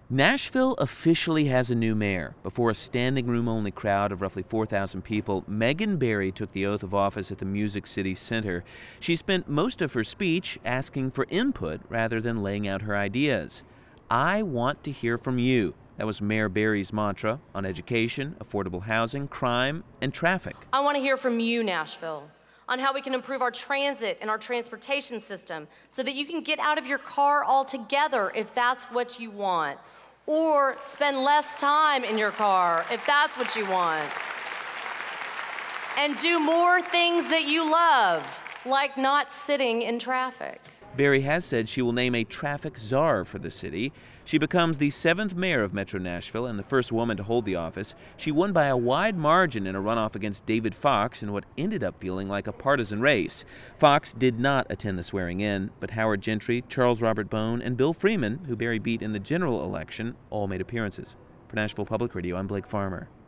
Nashville officially has a new mayor. Before a standing room-only crowd of roughly 4,000 people, Megan Barry took the oath of office at the Music City Center. She spent most of her speech asking for input rather than laying out her ideas. "I want to hear from you." That was Mayor Barry's mantra on education, affordable housing, crime, and traffic. I want to hear from you, Nashville, on how we can improve our transit and our transportation system so that you can get out of your car altogether if that's what you want, or spend less time in your car if that's what you want, and do more things that you love, like not sitting in traffic. Barry has said she will name a traffic czar for the city. She becomes the 7th mayor of Metro Nashville and the first woman to hold the office. She won by a wide margin in a runoff against David Fox in what ended up feeling like a partisan race. Fox did not attend the swearing-in, but Howard Gentry, Charles Robert Bone, and Bill Freeman, who Barry beat in the general election, all made appearances. For Nashville Public Radio, I'm Blake Farmer.